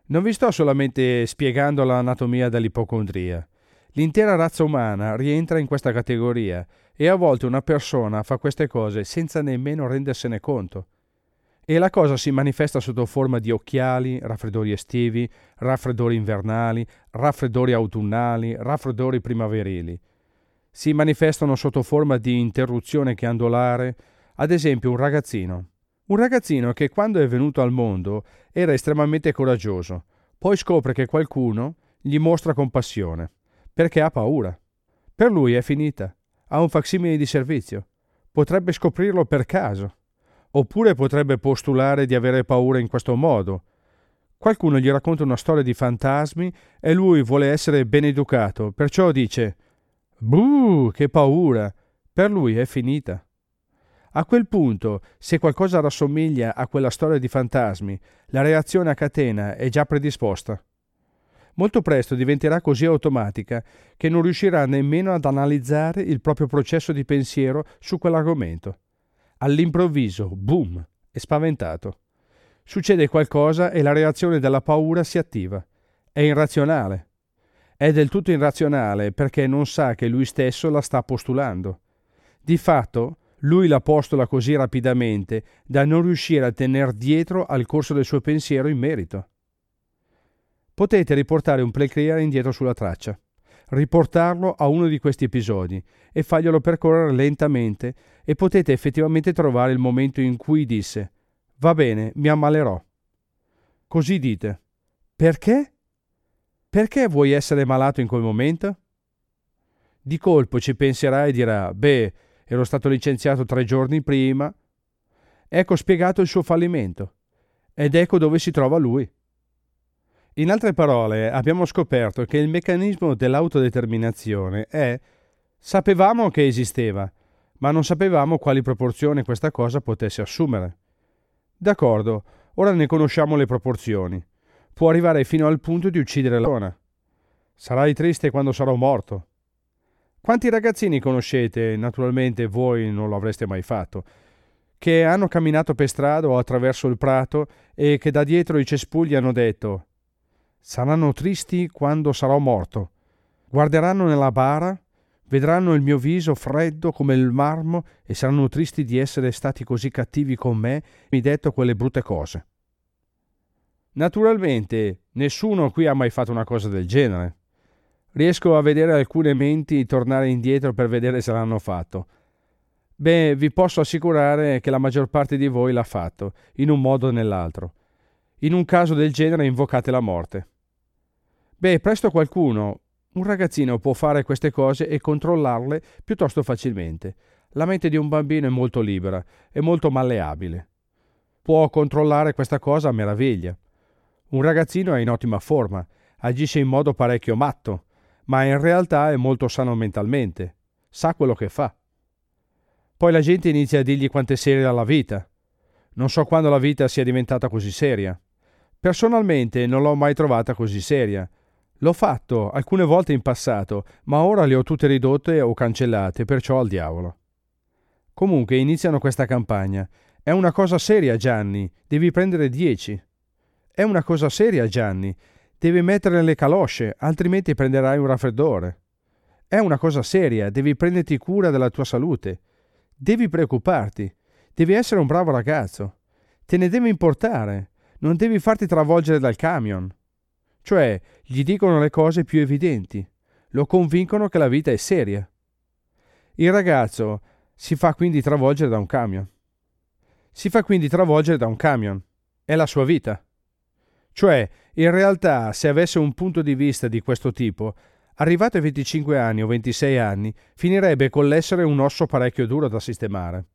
Non vi sto solamente spiegando l'anatomia dell'ipocondria. L'intera razza umana rientra in questa categoria e a volte una persona fa queste cose senza nemmeno rendersene conto. E la cosa si manifesta sotto forma di occhiali, raffreddori estivi, raffreddori invernali, raffreddori autunnali, raffreddori primaverili. Si manifestano sotto forma di interruzione ghiandolare, ad esempio un ragazzino che quando è venuto al mondo era estremamente coraggioso, poi scopre che qualcuno gli mostra compassione, perché ha paura. Per lui è finita, ha un facsimile di servizio, potrebbe scoprirlo per caso, oppure potrebbe postulare di avere paura in questo modo. Qualcuno gli racconta una storia di fantasmi e lui vuole essere ben educato, perciò dice «Buh, che paura!» Per lui è finita. A quel punto, se qualcosa rassomiglia a quella storia di fantasmi, la reazione a catena è già predisposta. Molto presto diventerà così automatica che non riuscirà nemmeno ad analizzare il proprio processo di pensiero su quell'argomento. All'improvviso, boom, è spaventato. Succede qualcosa e la reazione della paura si attiva. È irrazionale. È del tutto irrazionale perché non sa che lui stesso la sta postulando. Di fatto, lui la postola così rapidamente da non riuscire a tener dietro al corso del suo pensiero in merito. Potete riportare un play clear indietro sulla traccia, riportarlo a uno di questi episodi e farglielo percorrere lentamente e potete effettivamente trovare il momento in cui disse «Va bene, mi ammalerò». Così dite «Perché? Perché vuoi essere malato in quel momento?» Di colpo ci penserà e dirà «Beh, ero stato licenziato 3 giorni prima». Ecco spiegato il suo fallimento ed ecco dove si trova lui. In altre parole, abbiamo scoperto che il meccanismo dell'autodeterminazione è sapevamo che esisteva, ma non sapevamo quali proporzioni questa cosa potesse assumere. D'accordo, ora ne conosciamo le proporzioni. Può arrivare fino al punto di uccidere la persona. Sarai triste quando sarò morto. Quanti ragazzini conoscete, naturalmente voi non lo avreste mai fatto, che hanno camminato per strada o attraverso il prato e che da dietro i cespugli hanno detto «Saranno tristi quando sarò morto. Guarderanno nella bara, vedranno il mio viso freddo come il marmo e saranno tristi di essere stati così cattivi con me e mi detto quelle brutte cose». Naturalmente, nessuno qui ha mai fatto una cosa del genere. Riesco a vedere alcune menti tornare indietro per vedere se l'hanno fatto. Beh, vi posso assicurare che la maggior parte di voi l'ha fatto, in un modo o nell'altro. In un caso del genere invocate la morte. Beh, presto qualcuno, un ragazzino può fare queste cose e controllarle piuttosto facilmente. La mente di un bambino è molto libera, è molto malleabile. Può controllare questa cosa a meraviglia. Un ragazzino è in ottima forma, agisce in modo parecchio matto, ma in realtà è molto sano mentalmente, sa quello che fa. Poi la gente inizia a dirgli quanto è seria la vita. Non so quando la vita sia diventata così seria. Personalmente non l'ho mai trovata così seria. L'ho fatto alcune volte in passato, ma ora le ho tutte ridotte o cancellate, perciò al diavolo. Comunque iniziano questa campagna. È una cosa seria, Gianni, devi prendere 10. È una cosa seria, Gianni, devi mettere le calosce, altrimenti prenderai un raffreddore. È una cosa seria, devi prenderti cura della tua salute. Devi preoccuparti, devi essere un bravo ragazzo. Te ne devi importare, non devi farti travolgere dal camion. Cioè, gli dicono le cose più evidenti, lo convincono che la vita è seria. Il ragazzo si fa quindi travolgere da un camion. È la sua vita. Cioè, in realtà, se avesse un punto di vista di questo tipo, arrivato ai 25 anni o 26 anni, finirebbe con l'essere un osso parecchio duro da sistemare.